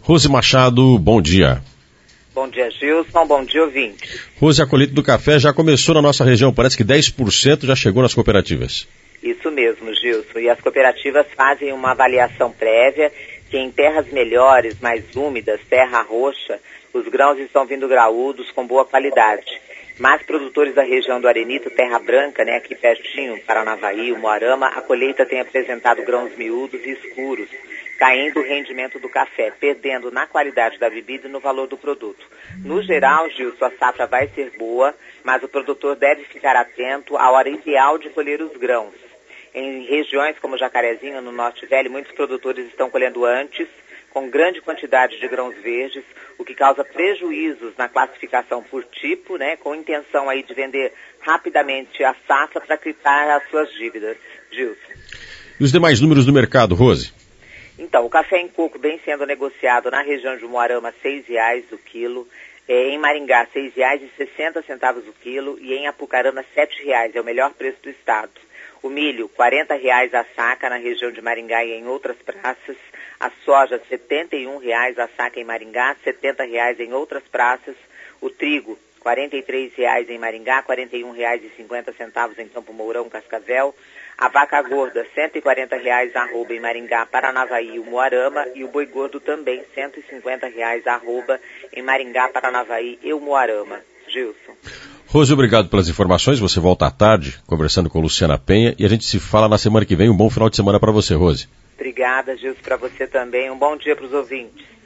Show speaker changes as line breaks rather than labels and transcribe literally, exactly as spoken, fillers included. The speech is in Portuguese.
Rose Machado, bom dia.
Bom dia, Gilson. Bom dia, ouvinte.
Rose, a colheita do café já começou na nossa região. Parece que dez por cento já chegou nas cooperativas.
Isso mesmo, Gilson. E as cooperativas fazem uma avaliação prévia que em terras melhores, mais úmidas, terra roxa, os grãos estão vindo graúdos com boa qualidade. Mas produtores da região do Arenito, Terra Branca, né, aqui pertinho, Paranavaí, Umuarama, a colheita tem apresentado grãos miúdos e escuros, caindo o rendimento do café, perdendo na qualidade da bebida e no valor do produto. No geral, Gilson, a safra vai ser boa, mas o produtor deve ficar atento à hora ideal de colher os grãos. Em regiões como Jacarezinho, no Norte Velho, muitos produtores estão colhendo antes, com grande quantidade de grãos verdes, o que causa prejuízos na classificação por tipo, né, com intenção aí de vender rapidamente a safra para quitar as suas dívidas. Gilson.
E os demais números do mercado, Rose?
Então, o café em coco vem sendo negociado na região de Umuarama, seis reais o quilo, é, em Maringá, seis reais e sessenta centavos o quilo, e em Apucarana, sete reais, é o melhor preço do estado. O milho, quarenta reais a saca na região de Maringá e em outras praças. A soja, setenta e um reais a saca em Maringá, setenta reais em outras praças. O trigo, quarenta e três reais em Maringá, quarenta e um reais e cinquenta centavos em Campo Mourão, Cascavel. A vaca gorda, cento e quarenta reais arroba em Maringá, Paranavaí e Umuarama. E o boi gordo também, cento e cinquenta reais arroba em Maringá, Paranavaí e Umuarama. Gilson.
Rose, obrigado pelas informações. Você volta à tarde conversando com Luciana Penha e a gente se fala na semana que vem. Um bom final de semana para você, Rose.
Obrigada, Gilson, para você também. Um bom dia para os ouvintes.